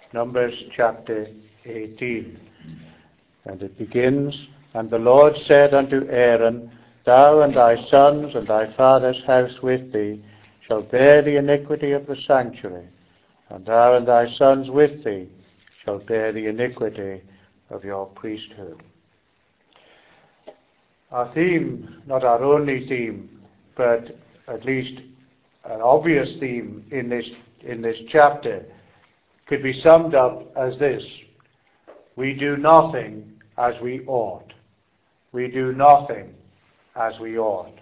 Numbers chapter 18. And it begins, And the Lord said unto Aaron, Thou and thy sons and thy father's house with thee shall bear the iniquity of the sanctuary, and thou and thy sons with thee shall bear the iniquity of your priesthood. Our theme, not our only theme, but at least an obvious theme in this chapter, could be summed up as this: we do nothing as we ought. We do nothing as we ought.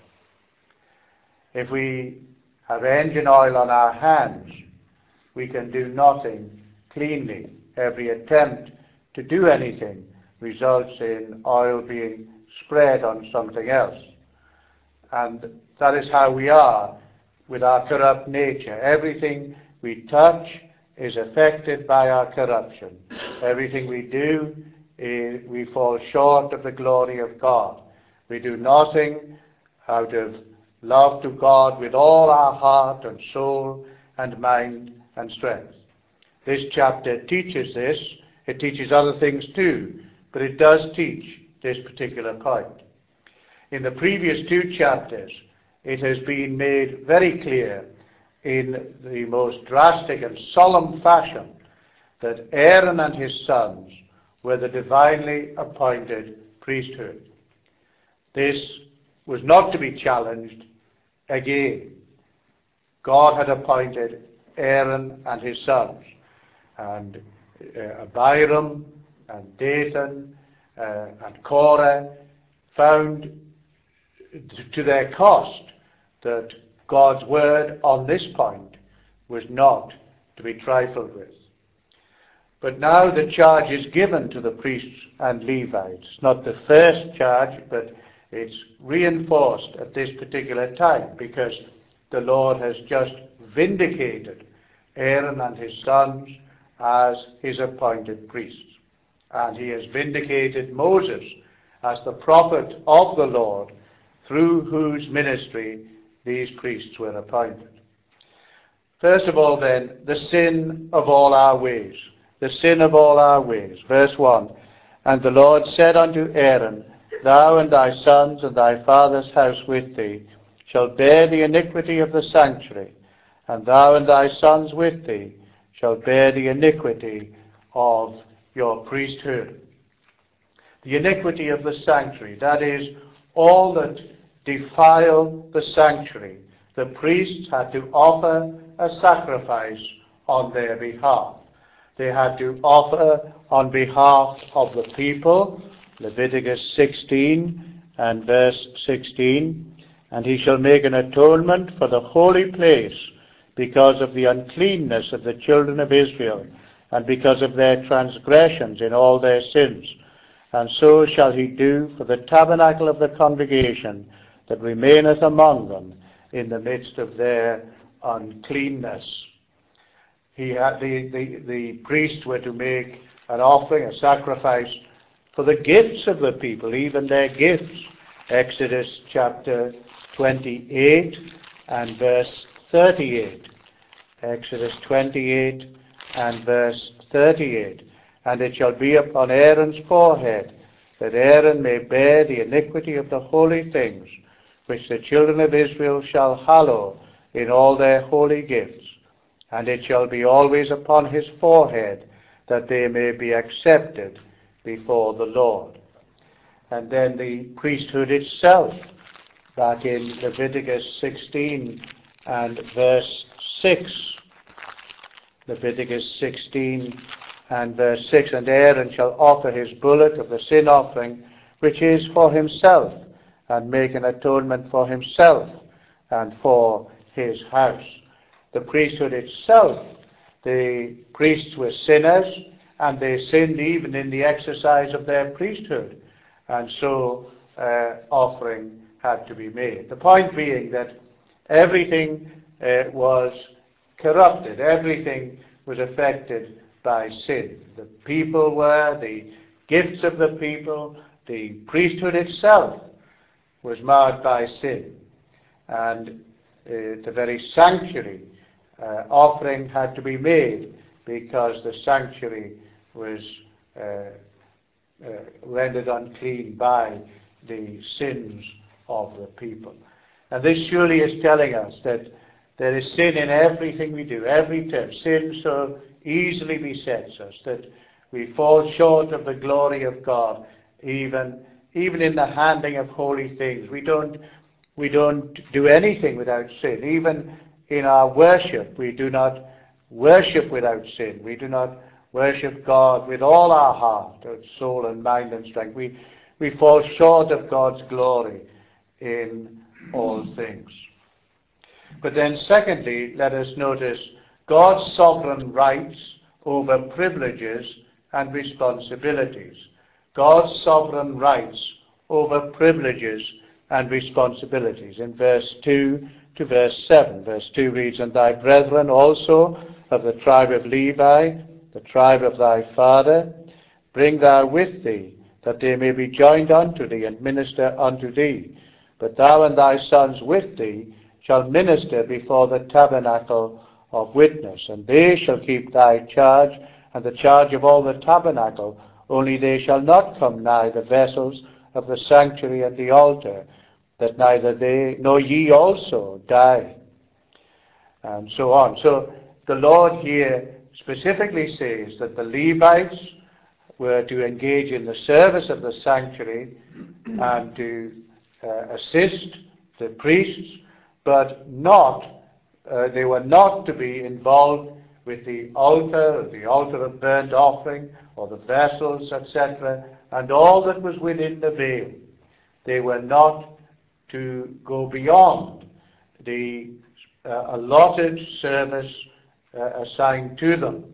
If we have engine oil on our hands, we can do nothing cleanly. Every attempt to do anything results in oil being spread on something else. And that is how we are with our corrupt nature. Everything we touch is affected by our corruption. Everything we do, we fall short of the glory of God. We do nothing out of love to God with all our heart and soul and mind and strength. This chapter teaches this. It teaches other things too, but it does teach this particular point. In the previous two chapters, it has been made very clear in the most drastic and solemn fashion that Aaron and his sons were the divinely appointed priesthood. This was not to be challenged again. God had appointed Aaron and his sons, and Abiram and Dathan and Korah found to their cost that God's word on this point was not to be trifled with. But now the charge is given to the priests and Levites. It's not the first charge, but it's reinforced at this particular time, because the Lord has just vindicated Aaron and his sons as his appointed priests. And he has vindicated Moses as the prophet of the Lord, through whose ministry these priests were appointed. First of all, then, the sin of all our ways. The sin of all our ways. Verse 1, And the Lord said unto Aaron, Thou and thy sons and thy father's house with thee shall bear the iniquity of the sanctuary, and thou and thy sons with thee shall bear the iniquity of your priesthood. The iniquity of the sanctuary, that is, all that defile the sanctuary. The priests had to offer a sacrifice on their behalf. They had to offer on behalf of the people, Leviticus 16 and verse 16, And he shall make an atonement for the holy place because of the uncleanness of the children of Israel, and because of their transgressions in all their sins. And so shall he do for the tabernacle of the congregation that remaineth among them in the midst of their uncleanness. The priests were to make an offering, a sacrifice, for the gifts of the people, even their gifts. Exodus chapter 28 and verse 38. Exodus 28 and verse 38. And it shall be upon Aaron's forehead, that Aaron may bear the iniquity of the holy things, which the children of Israel shall hallow in all their holy gifts. And it shall be always upon his forehead, that they may be accepted before the Lord. And then the priesthood itself, back in Leviticus 16 and verse 6. Leviticus 16 and verse 6, And Aaron shall offer his bullock of the sin offering, which is for himself, and make an atonement for himself and for his house. The priesthood itself, the priests were sinners, and they sinned even in the exercise of their priesthood, and so offering had to be made. The point being that everything was corrupted, everything was affected by sin. The people were, the gifts of the people, the priesthood itself was marred by sin, and the very sanctuary offering had to be made because the sanctuary was rendered unclean by the sins of the people. And this surely is telling us that there is sin in everything we do, every time. Sin so easily besets us that we fall short of the glory of God, even in the handling of holy things. We don't do anything without sin. Even in our worship, we do not worship without sin. We do not worship God with all our heart, soul and mind and strength. We fall short of God's glory in all things. But then secondly, let us notice God's sovereign rights over privileges and responsibilities. God's sovereign rights over privileges and responsibilities. In verse 2 to verse 7. Verse 2 reads, "And thy brethren also of the tribe of Levi, the tribe of thy father, bring thou with thee, that they may be joined unto thee and minister unto thee. But thou and thy sons with thee shall minister before the tabernacle of witness, and they shall keep thy charge and the charge of all the tabernacle, only they shall not come nigh the vessels of the sanctuary and the altar, that neither they nor ye also die." And so on. So the Lord here specifically says that the Levites were to engage in the service of the sanctuary and to assist the priests, but they were not to be involved with the altar of burnt offering, or the vessels, etc., and all that was within the veil. They were not to go beyond the allotted service assigned to them.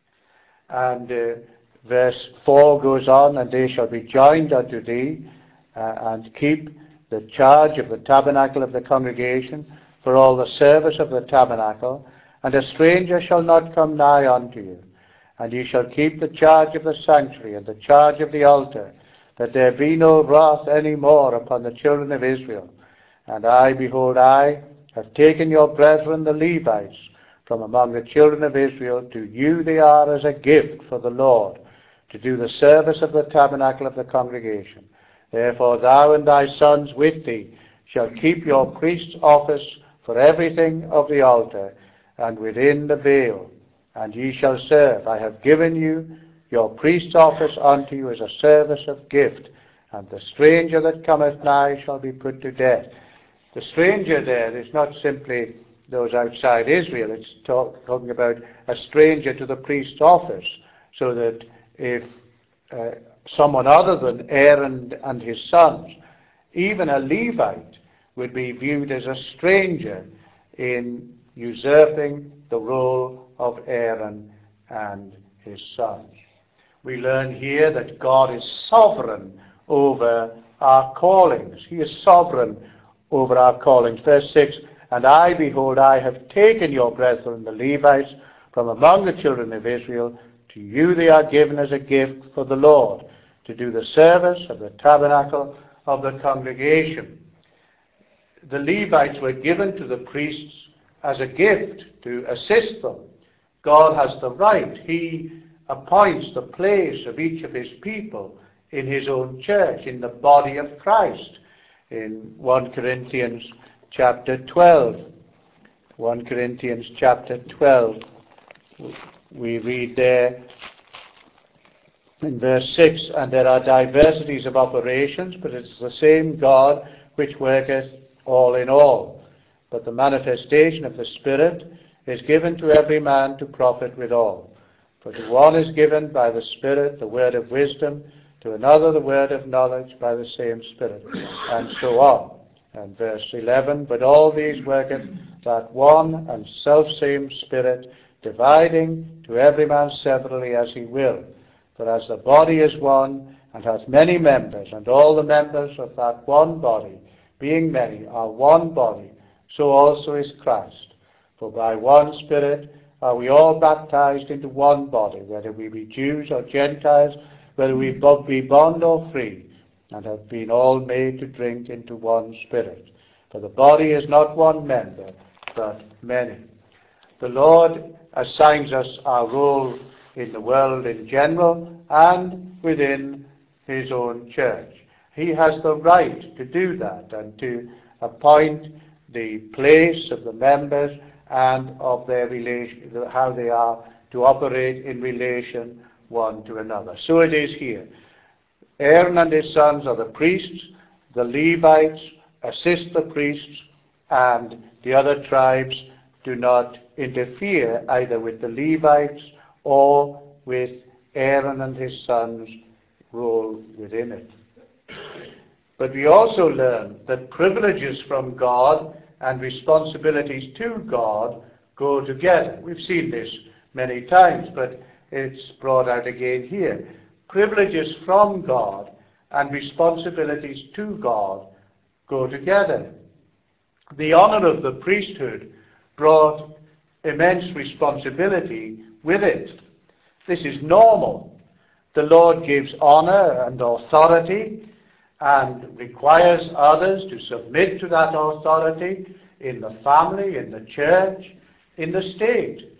And verse 4 goes on, "And they shall be joined unto thee, and keep the charge of the tabernacle of the congregation for all the service of the tabernacle, and a stranger shall not come nigh unto you. And ye shall keep the charge of the sanctuary and the charge of the altar, that there be no wrath any more upon the children of Israel. And I, behold, I have taken your brethren the Levites from among the children of Israel. To you they are as a gift for the Lord, to do the service of the tabernacle of the congregation. Therefore thou and thy sons with thee shall keep your priest's office for everything of the altar, and within the veil, and ye shall serve. I have given you your priest's office unto you as a service of gift, and the stranger that cometh nigh shall be put to death." The stranger there is not simply those outside Israel. It's talking about a stranger to the priest's office, so that if someone other than Aaron and his sons, even a Levite, would be viewed as a stranger in usurping the role of Aaron and his sons. We learn here that God is sovereign over our callings. He is sovereign over our callings. Verse 6, "And I, behold, I have taken your brethren, the Levites, from among the children of Israel. To you they are given as a gift for the Lord, to do the service of the tabernacle of the congregation." The Levites were given to the priests as a gift to assist them. God has the right. He appoints the place of each of his people in his own church, in the body of Christ. In 1 Corinthians chapter 12, 1 Corinthians chapter 12, we read there in verse 6, "And there are diversities of operations, but it is the same God which worketh all in all. But the manifestation of the Spirit is given to every man to profit withal. For to one is given by the Spirit the word of wisdom, to another the word of knowledge by the same Spirit," and so on. And verse 11, "But all these worketh that one and selfsame Spirit, dividing to every man severally as he will. For as the body is one, and hath many members, and all the members of that one body, being many, are one body, so also is Christ. For by one Spirit are we all baptized into one body, whether we be Jews or Gentiles, whether we be bond or free, and have been all made to drink into one Spirit. For the body is not one member, but many." The Lord assigns us our role in the world in general and within his own church. He has the right to do that and to appoint the place of the members and of their relation, how they are to operate in relation one to another. So it is here. Aaron and his sons are the priests, the Levites assist the priests, and the other tribes do not interfere either with the Levites or with Aaron and his sons' role within it. But we also learn that privileges from God and responsibilities to God go together. We've seen this many times, but it's brought out again here. Privileges from God and responsibilities to God go together. The honor of the priesthood brought immense responsibility with it. This is normal. The Lord gives honor and authority and requires others to submit to that authority in the family, in the church, in the state.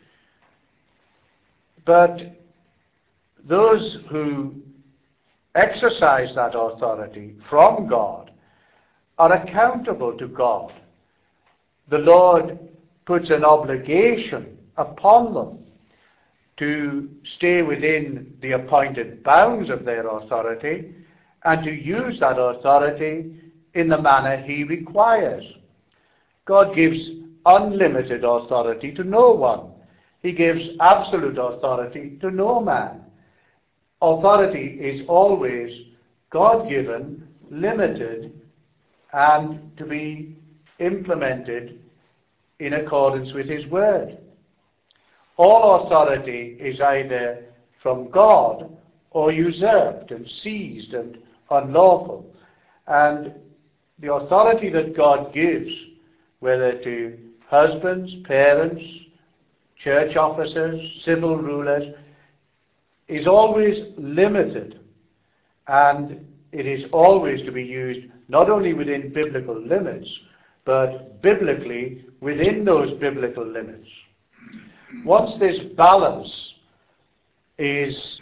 But those who exercise that authority from God are accountable to God. The Lord puts an obligation upon them to stay within the appointed bounds of their authority and to use that authority in the manner he requires. God gives unlimited authority to no one. He gives absolute authority to no man. Authority is always God-given, limited, and to be implemented in accordance with his word. All authority is either from God or usurped and seized and unlawful. And the authority that God gives, whether to husbands, parents, church officers, civil rulers, is always limited, and it is always to be used not only within biblical limits, but biblically within those biblical limits. Once this balance is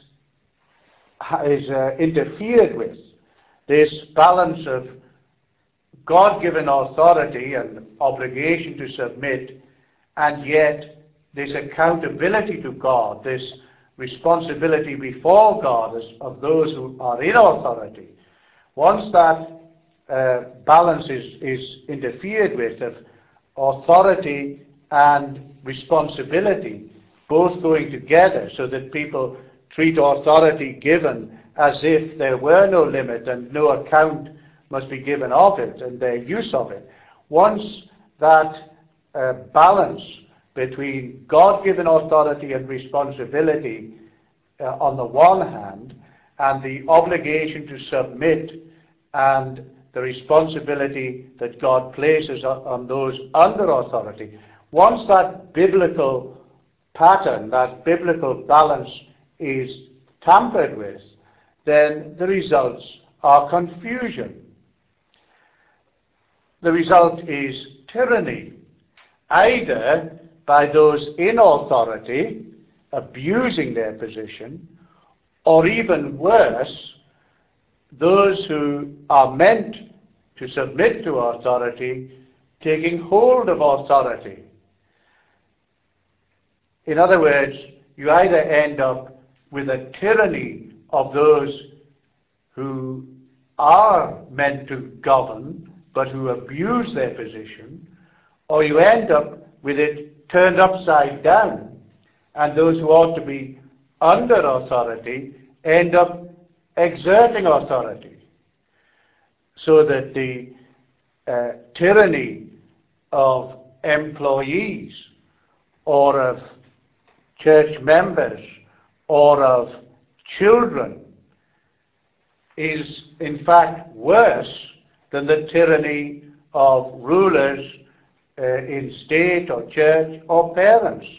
interfered with, this balance of God-given authority and obligation to submit, and yet this accountability to God, this responsibility before God of those who are in authority, once that balance is interfered with, of authority and responsibility both going together, so that people treat authority given as if there were no limit and no account must be given of it and their use of it. Once that balance between God-given authority and responsibility on the one hand, and the obligation to submit and the responsibility that God places on those under authority, once that biblical pattern, that biblical balance is tampered with, then the results are confusion. The result is tyranny, either by those in authority abusing their position, or even worse, those who are meant to submit to authority taking hold of authority. In other words, you either end up with a tyranny of those who are meant to govern but who abuse their position, or you end up with it turned upside down, and those who ought to be under authority end up exerting authority, so that the tyranny of employees or of church members or of children is in fact worse than the tyranny of rulers in state or church or parents.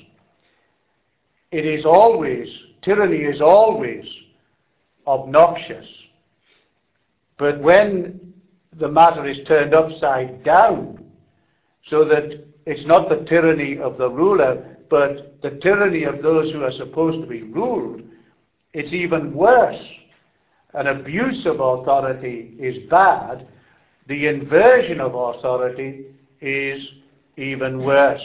Tyranny is always obnoxious. But when the matter is turned upside down, so that it's not the tyranny of the ruler, but the tyranny of those who are supposed to be ruled, it's even worse. An abuse of authority is bad. The inversion of authority is even worse.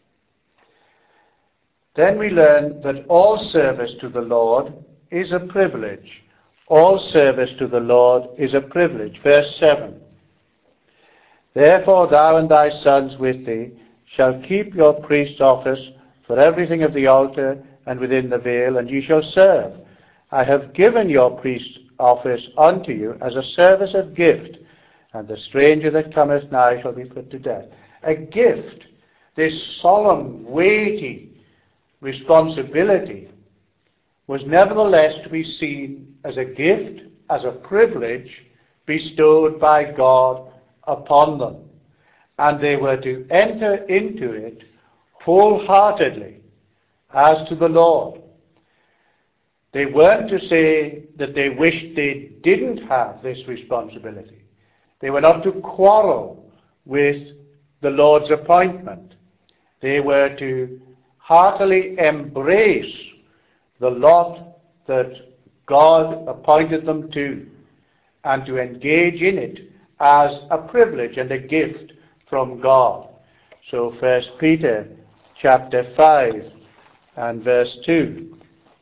Then we learn that all service to the Lord is a privilege. All service to the Lord is a privilege. Verse 7. Therefore thou and thy sons with thee shall keep your priest's office for everything of the altar and within the veil, and ye shall serve. I have given your priest's office unto you as a service of gift, and the stranger that cometh nigh shall be put to death. A gift, this solemn, weighty responsibility, was nevertheless to be seen as a gift, as a privilege bestowed by God upon them. And they were to enter into it wholeheartedly as to the Lord. They weren't to say that they wished they didn't have this responsibility. They were not to quarrel with the Lord's appointment. They were to heartily embrace the lot that God appointed them to, and to engage in it as a privilege and a gift from God. So 1 Peter chapter 5 and verse 2.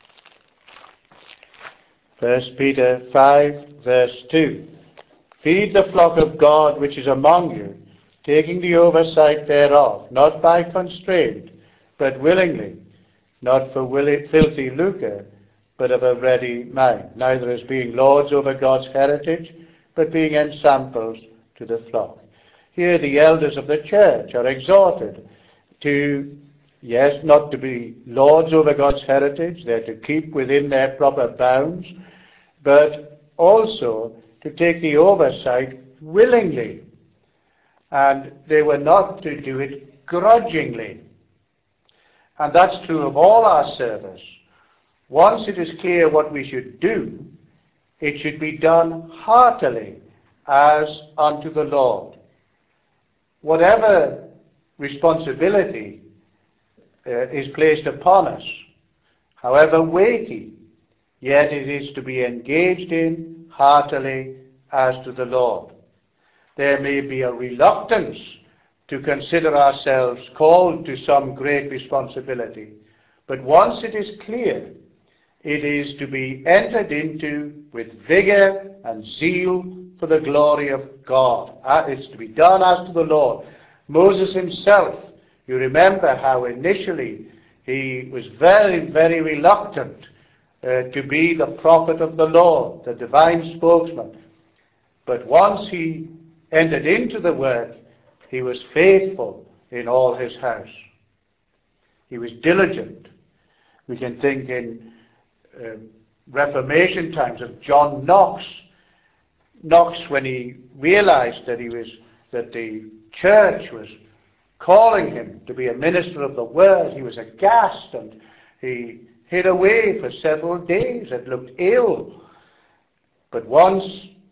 1 Peter 5 verse 2. Feed the flock of God which is among you, taking the oversight thereof, not by constraint, but willingly, not for filthy lucre, but of a ready mind, neither as being lords over God's heritage, but being ensamples to the flock. Here the elders of the church are exhorted to, yes, not to be lords over God's heritage, they're to keep within their proper bounds, but also to take the oversight willingly. And they were not to do it grudgingly. And that's true of all our service. Once it is clear what we should do, it should be done heartily as unto the Lord. Whatever responsibility is placed upon us, however weighty, yet it is to be engaged in heartily as to the Lord. There may be a reluctance to consider ourselves called to some great responsibility, but once it is clear, it is to be entered into with vigor and zeal for the glory of God. It's to be done as to the Lord. Moses himself, you remember how initially he was very, very reluctant to be the prophet of the Lord, the divine spokesman. But once he entered into the work, he was faithful in all his house. He was diligent. We can think in Reformation times of John Knox. Knox, when he realized that the church was calling him to be a minister of the word, he was aghast, and he hid away for several days and looked ill. But once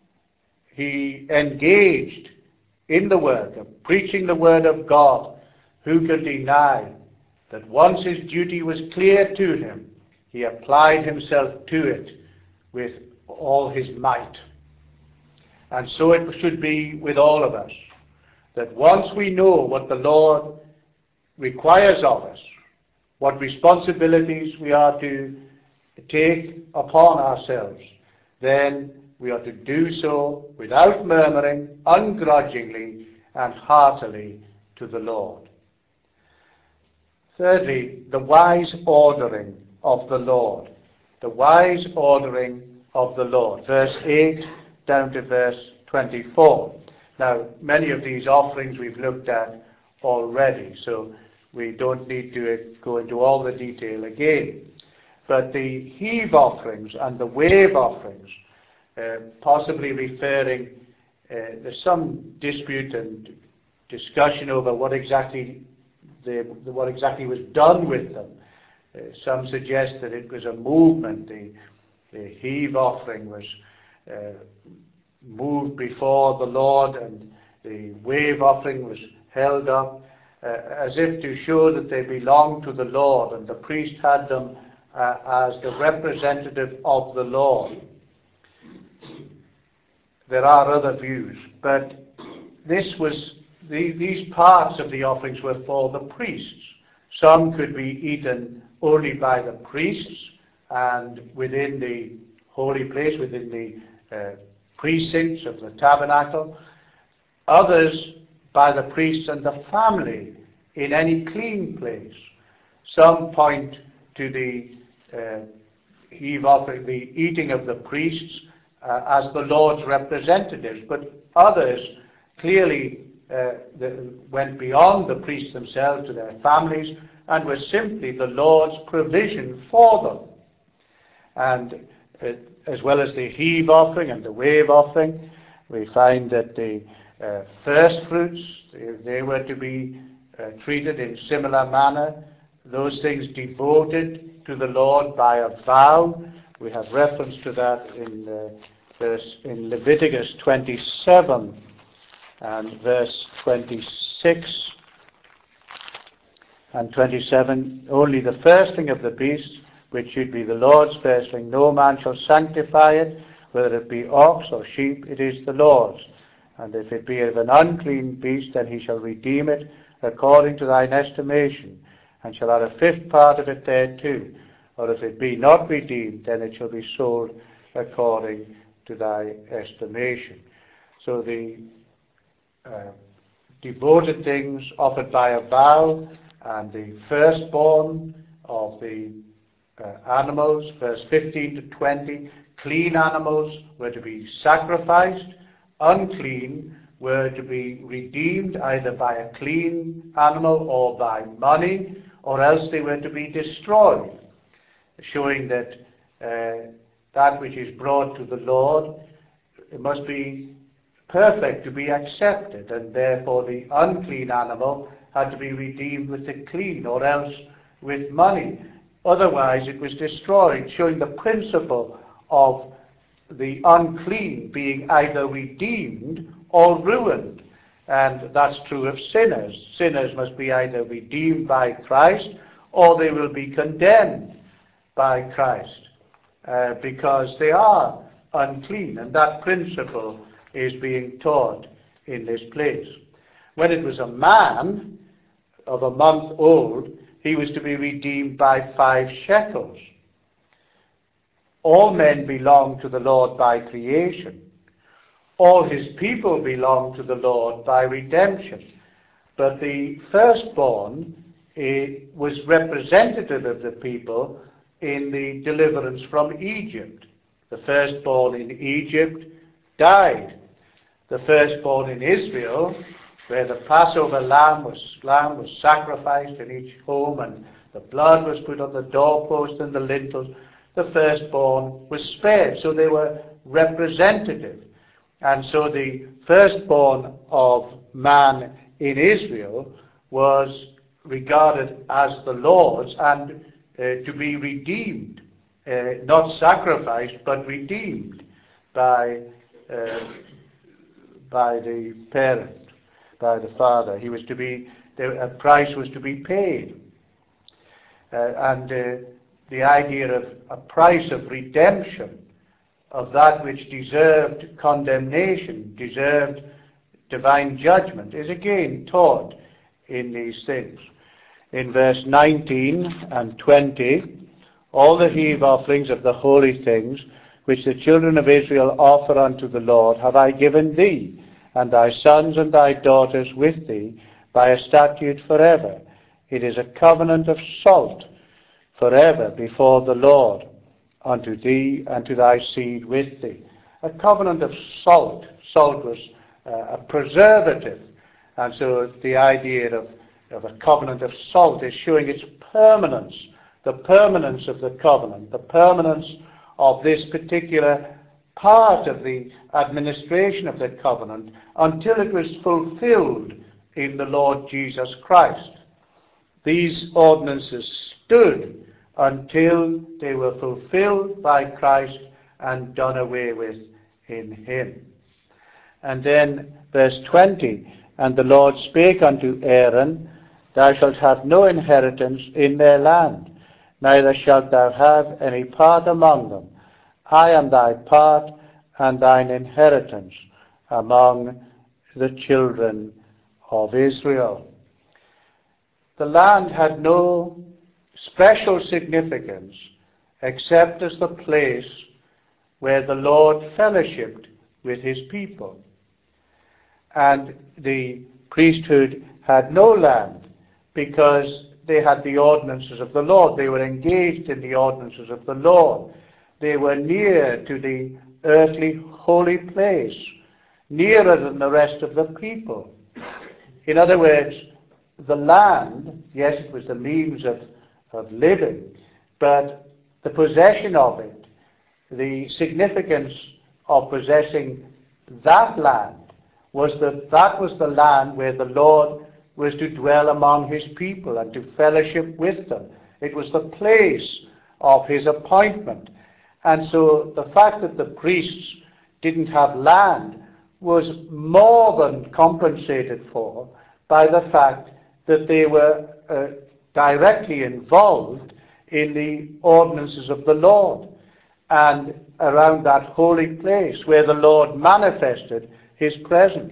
he engaged in the work of preaching the word of God, who could deny that once his duty was clear to him, he applied himself to it with all his might. And so it should be with all of us, that once we know what the Lord requires of us, what responsibilities we are to take upon ourselves, then we are to do so without murmuring, ungrudgingly, and heartily to the Lord. Thirdly, the wise ordering of the Lord. The wise ordering of the Lord. Verse 8 down to verse 24. Now, many of these offerings we've looked at already, so we don't need to go into all the detail again. But the heave offerings and the wave offerings, possibly referring, there's some dispute and discussion over what exactly was done with them. Some suggest that it was a movement. The heave offering was moved before the Lord, and the wave offering was held up. as if to show that they belonged to the Lord, and the priest had them as the representative of the Lord. There are other views, but these parts of the offerings were for the priests. Some could be eaten only by the priests and within the holy place, within the precincts of the tabernacle. Others by the priests and the family in any clean place. Some point to the heave offering, the eating of the priests as the Lord's representatives, but others clearly went beyond the priests themselves to their families and were simply the Lord's provision for them. And as well as the heave offering and the wave offering, we find that the first fruits, they were to be treated in similar manner. Those things devoted to the Lord by a vow. We have reference to that in Leviticus 27 and verse 26 and 27. Only the firstling of the beast, which should be the Lord's firstling, no man shall sanctify it, whether it be ox or sheep, it is the Lord's. And if it be of an unclean beast, then he shall redeem it according to thine estimation, and shall add a fifth part of it thereto. Or if it be not redeemed, then it shall be sold according to thy estimation. So the devoted things offered by a vow, and the firstborn of the animals, verse 15 to 20, clean animals were to be sacrificed, unclean were to be redeemed either by a clean animal or by money, or else they were to be destroyed, showing that that which is brought to the Lord, it must be perfect to be accepted, and therefore the unclean animal had to be redeemed with the clean, or else with money. Otherwise it was destroyed, showing the principle of the unclean being either redeemed or ruined. And that's true of sinners. Sinners must be either redeemed by Christ or they will be condemned by Christ because they are unclean. And that principle is being taught in this place. When it was a man of a month old, he was to be redeemed by 5 shekels. All men belong to the Lord by creation. All his people belong to the Lord by redemption. But the firstborn was representative of the people in the deliverance from Egypt. The firstborn in Egypt died. The firstborn in Israel, where the Passover lamb was sacrificed in each home, and the blood was put on the doorpost and the lintels, the firstborn was spared. So they were representative. And so the firstborn of man in Israel was regarded as the Lord's and to be redeemed, not sacrificed, but redeemed by the parent, by the father. He was to be, a price was to be paid. The idea of a price of redemption, of that which deserved condemnation, deserved divine judgment, is again taught in these things. In verse 19 and 20, all the heave offerings of the holy things which the children of Israel offer unto the Lord have I given thee, and thy sons and thy daughters with thee, by a statute forever. It is a covenant of salt forever before the Lord, unto thee and to thy seed with thee. A covenant of salt. Salt was a preservative. And so the idea of a covenant of salt is showing its permanence, the permanence of the covenant, the permanence of this particular part of the administration of the covenant until it was fulfilled in the Lord Jesus Christ. These ordinances stood until they were fulfilled by Christ and done away with in him. And then verse 20, and the Lord spake unto Aaron, thou shalt have no inheritance in their land, neither shalt thou have any part among them. I am thy part and thine inheritance among the children of Israel. The land had no special significance except as the place where the Lord fellowshiped with his people. And the priesthood had no land because they had the ordinances of the Lord. They were engaged in the ordinances of the Lord. They were near to the earthly holy place, nearer than the rest of the people. In other words, the land, yes, it was the means of living, but the possession of it, the significance of possessing that land, was that was the land where the Lord was to dwell among his people and to fellowship with them. It was the place of his appointment. And so the fact that the priests didn't have land was more than compensated for by the fact that they were directly involved in the ordinances of the Lord and around that holy place where the Lord manifested his presence.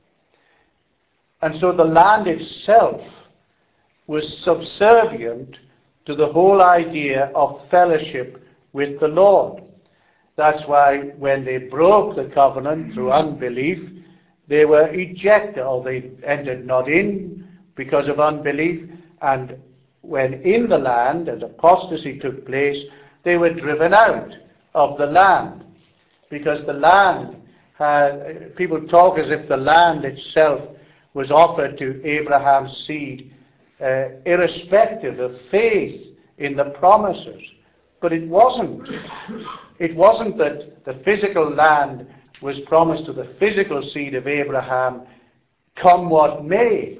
And so the land itself was subservient to the whole idea of fellowship with the Lord. That's why when they broke the covenant through unbelief, they were ejected, or they entered not in because of unbelief. And when in the land, as apostasy took place, they were driven out of the land. Because the land had, people talk as if the land itself was offered to Abraham's seed, irrespective of faith in the promises. But it wasn't. It wasn't that the physical land was promised to the physical seed of Abraham, come what may.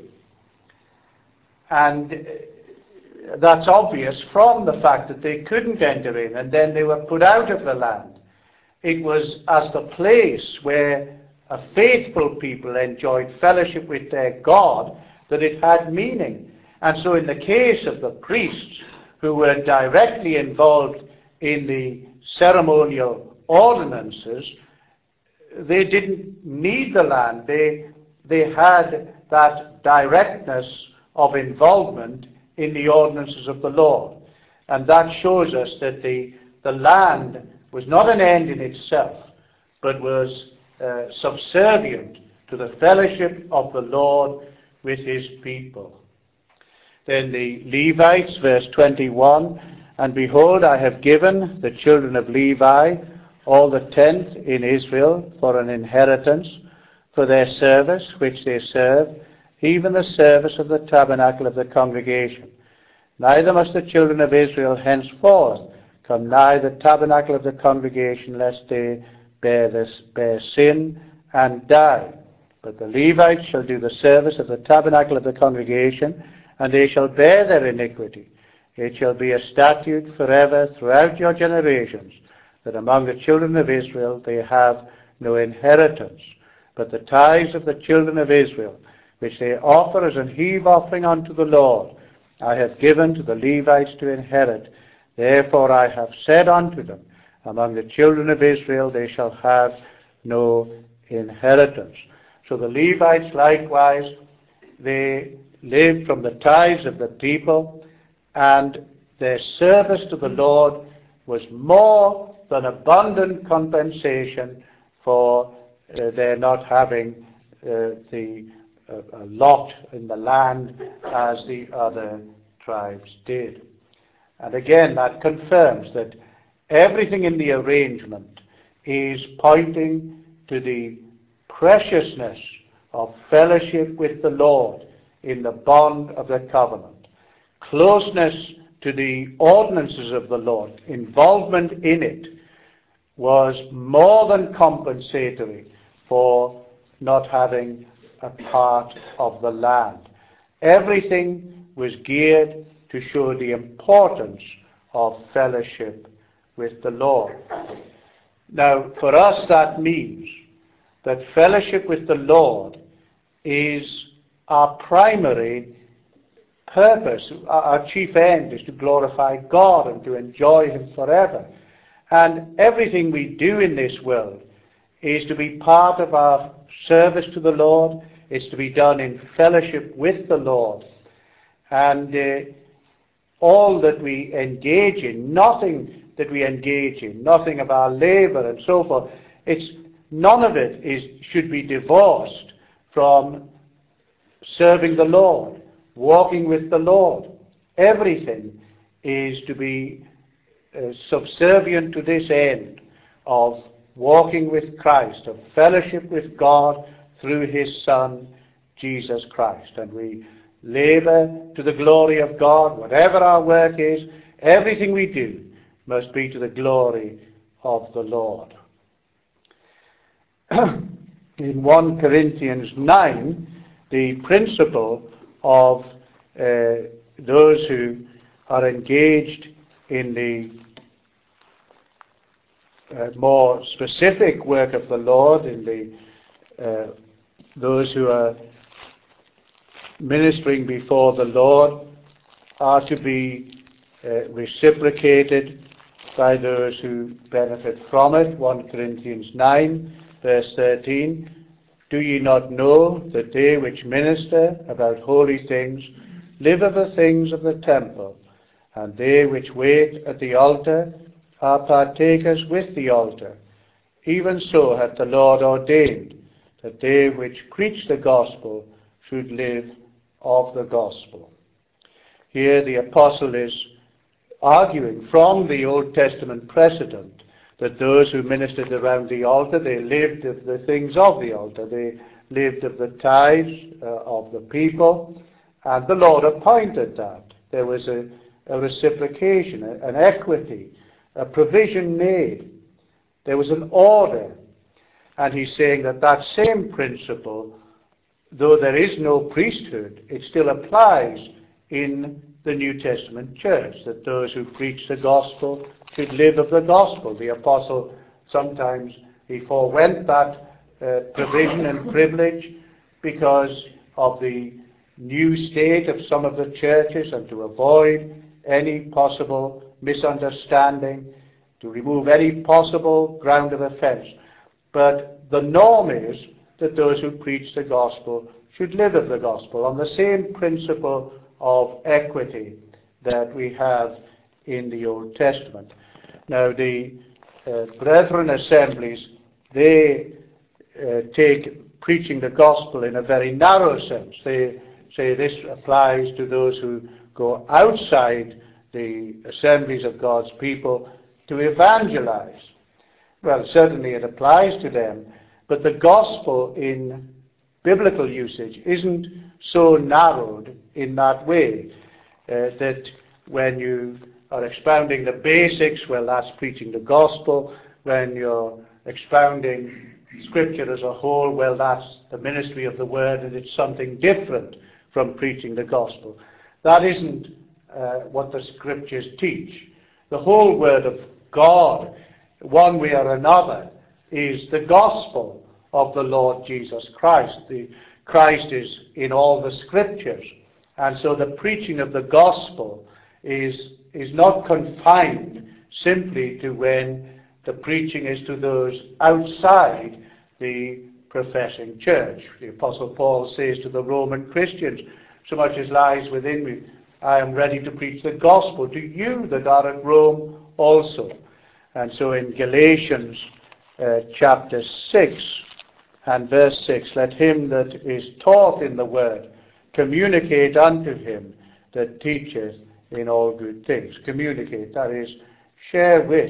And that's obvious from the fact that they couldn't enter in, and then they were put out of the land. It was as the place where a faithful people enjoyed fellowship with their God that it had meaning. And so in the case of the priests who were directly involved in the ceremonial ordinances, they didn't need the land. They had that directness of involvement in the ordinances of the Lord. And that shows us that the land was not an end in itself, but was subservient to the fellowship of the Lord with his people. Then the Levites, verse 21, and behold, I have given the children of Levi all the tenth in Israel for an inheritance, for their service which they serve, even the service of the tabernacle of the congregation. Neither must the children of Israel henceforth come nigh the tabernacle of the congregation, lest they bear sin and die. But the Levites shall do the service of the tabernacle of the congregation, and they shall bear their iniquity. It shall be a statute forever throughout your generations, that among the children of Israel they have no inheritance. But the tithes of the children of Israel, which they offer as an heave offering unto the Lord, I have given to the Levites to inherit. Therefore I have said unto them, among the children of Israel they shall have no inheritance. So the Levites likewise, they lived from the tithes of the people, and their service to the Lord was more than abundant compensation for their not having a lot in the land as the other tribes did. And again, that confirms that everything in the arrangement is pointing to the preciousness of fellowship with the Lord in the bond of the covenant. Closeness to the ordinances of the Lord, involvement in it, was more than compensatory for not having a part of the land. Everything was geared to show the importance of fellowship with the Lord. Now, for us that means that fellowship with the Lord is our primary purpose, our chief end is to glorify God and to enjoy Him forever. And everything we do in this world is to be part of our service to the Lord. It's to be done in fellowship with the Lord. And all that we engage in, nothing of our labor and so forth, none of it should be divorced from serving the Lord, walking with the Lord. Everything is to be subservient to this end of walking with Christ, of fellowship with God through His Son, Jesus Christ. And we labor to the glory of God. Whatever our work is, everything we do must be to the glory of the Lord. In 1 Corinthians 9, the principle of those who are engaged in the more specific work of the Lord, in those who are ministering before the Lord, are to be reciprocated by those who benefit from it. 1 Corinthians 9, verse 13, do ye not know that they which minister about holy things live of the things of the temple, and they which wait at the altar are partakers with the altar? Even so hath the Lord ordained that they which preach the gospel should live of the gospel. Here the apostle is arguing from the Old Testament precedent that those who ministered around the altar, they lived of the things of the altar. They lived of the tithes of the people, and the Lord appointed that. There was a reciprocation, an equity, a provision made. There was an order. And he's saying that same principle, though there is no priesthood, it still applies in the New Testament church, that those who preach the gospel should live of the gospel. The apostle sometimes he forewent that provision and privilege because of the new state of some of the churches, and to avoid any possible misunderstanding, to remove any possible ground of offense. But the norm is that those who preach the gospel should live of the gospel on the same principle of equity that we have in the Old Testament. Now, the Brethren assemblies, they take preaching the gospel in a very narrow sense. They say this applies to those who go outside the assemblies of God's people to evangelize. Well, certainly it applies to them, but the gospel in biblical usage isn't so narrowed in that way, that when you are expounding the basics, well, that's preaching the gospel. When you're expounding Scripture as a whole, well, that's the ministry of the Word, and it's something different from preaching the gospel. That isn't what the Scriptures teach. The whole Word of God, one way or another, is the gospel of the Lord Jesus Christ. Christ is in all the Scriptures, and so the preaching of the gospel is not confined simply to when the preaching is to those outside the professing church. The Apostle Paul says to the Roman Christians, so much as lies within me, I am ready to preach the gospel to you that are at Rome also. And so in Galatians chapter 6 and verse 6, let him that is taught in the word communicate unto him that teacheth in all good things. Communicate, that is, share with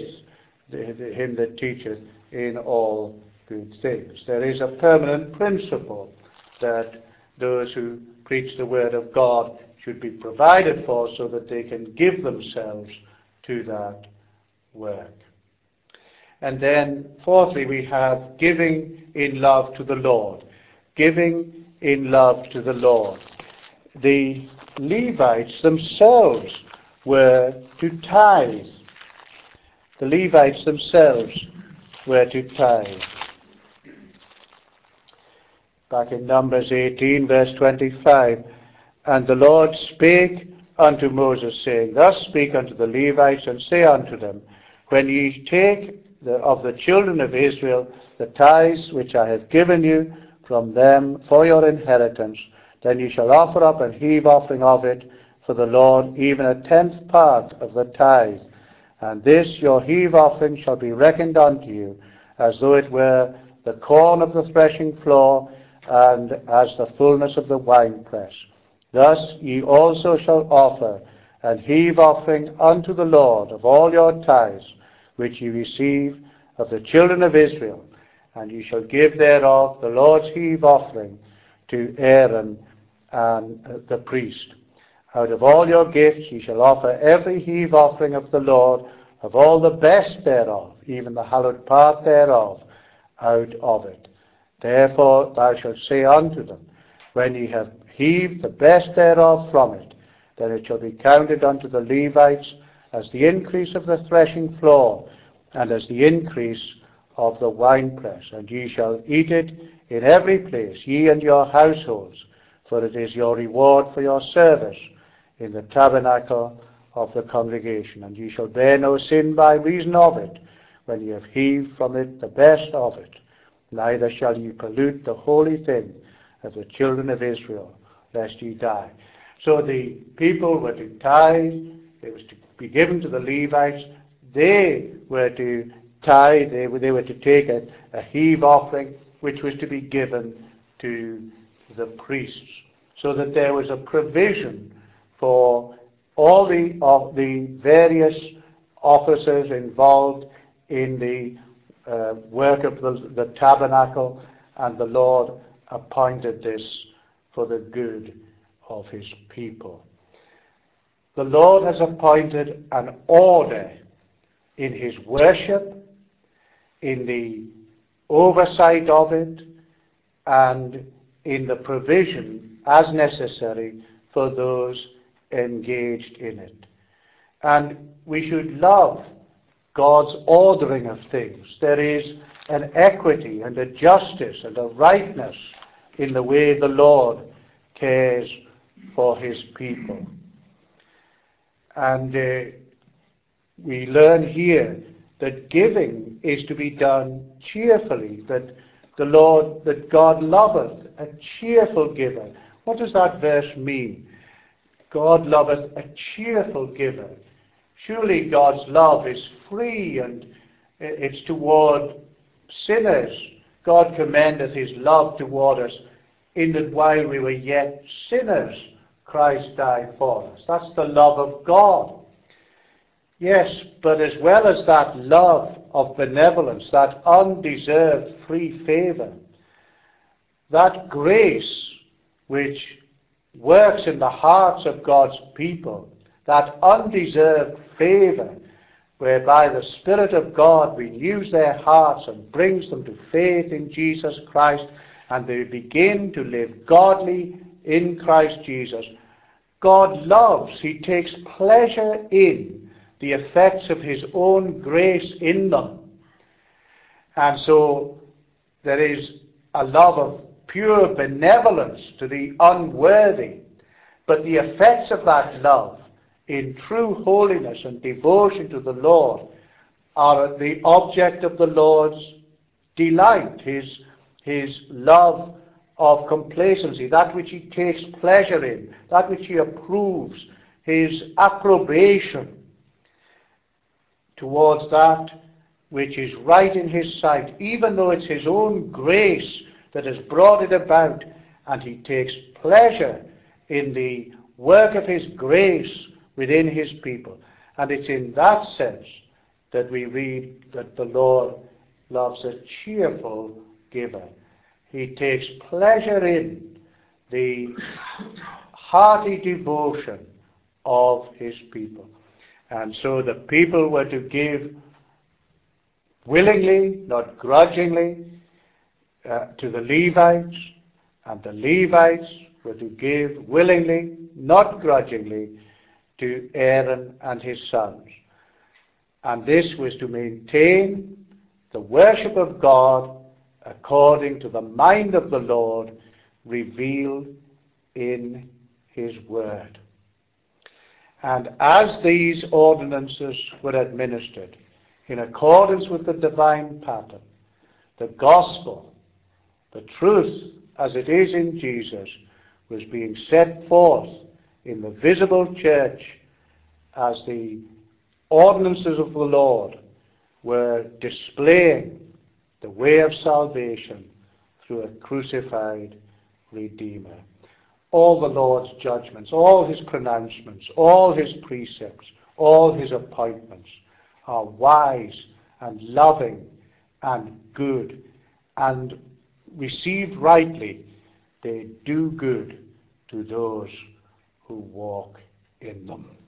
him that teacheth in all good things. There is a permanent principle that those who preach the word of God should be provided for so that they can give themselves to that work. And then, fourthly, we have giving in love to the Lord. Giving in love to the Lord. The Levites themselves were to tithe. The Levites themselves were to tithe. Back in Numbers 18, verse 25, And the Lord spake unto Moses, saying, Thus speak unto the Levites, and say unto them, When ye take of the children of Israel the tithes which I have given you from them for your inheritance, then ye shall offer up an heave offering of it for the Lord, even a 10th part of the tithe. And this your heave offering shall be reckoned unto you, as though it were the corn of the threshing floor, and as the fullness of the winepress. Thus ye also shall offer an heave offering unto the Lord of all your tithes, which ye receive of the children of Israel, and ye shall give thereof the Lord's heave offering to Aaron and the priest. Out of all your gifts ye shall offer every heave offering of the Lord, of all the best thereof, even the hallowed part thereof, out of it. Therefore thou shalt say unto them, When ye have heaved the best thereof from it, then it shall be counted unto the Levites as the increase of the threshing floor, and as the increase of the winepress. And ye shall eat it in every place, ye and your households, for it is your reward for your service in the tabernacle of the congregation. And ye shall bear no sin by reason of it, when ye have heaved from it the best of it. Neither shall ye pollute the holy thing of the children of Israel, lest ye die. So the people were to tithe, it was to be given to the Levites, they were to tithe, they were to take a heave offering, which was to be given to the priests, so that there was a provision for all the various officers involved in the work of the tabernacle, and the Lord appointed this for the good of his people. The Lord has appointed an order in his worship, in the oversight of it, and in the provision as necessary for those engaged in it. And we should love God's ordering of things. There is an equity and a justice and a rightness in the way the Lord cares for his people. And we learn here that giving is to be done cheerfully, that God loveth a cheerful giver. What does that verse mean? God loveth a cheerful giver. Surely God's love is free, and it's toward sinners. God commendeth his love toward us, in that while we were yet sinners, Christ died for us. That's the love of God. Yes, but as well as that love of benevolence, that undeserved free favor, that grace which works in the hearts of God's people, that undeserved favor whereby the Spirit of God renews their hearts and brings them to faith in Jesus Christ, and they begin to live godly in Christ Jesus. God loves, he takes pleasure in the effects of his own grace in them. And so there is a love of pure benevolence to the unworthy, but the effects of that love in true holiness and devotion to the Lord are the object of the Lord's delight, his love of complacency, that which he takes pleasure in, that which he approves, his approbation towards that which is right in his sight, even though it's his own grace that has brought it about, and he takes pleasure in the work of his grace within his people. And it's in that sense that we read that the Lord loves a cheerful giver. He takes pleasure in the hearty devotion of his people. And so the people were to give willingly, not grudgingly, to the Levites, and the Levites were to give willingly, not grudgingly, to Aaron and his sons. And this was to maintain the worship of God according to the mind of the Lord revealed in his word. And as these ordinances were administered in accordance with the divine pattern, the gospel, the truth as it is in Jesus, was being set forth in the visible church as the ordinances of the Lord were displaying the way of salvation through a crucified Redeemer. All the Lord's judgments, all his pronouncements, all his precepts, all his appointments are wise and loving and good, and received rightly, they do good to those who walk in them.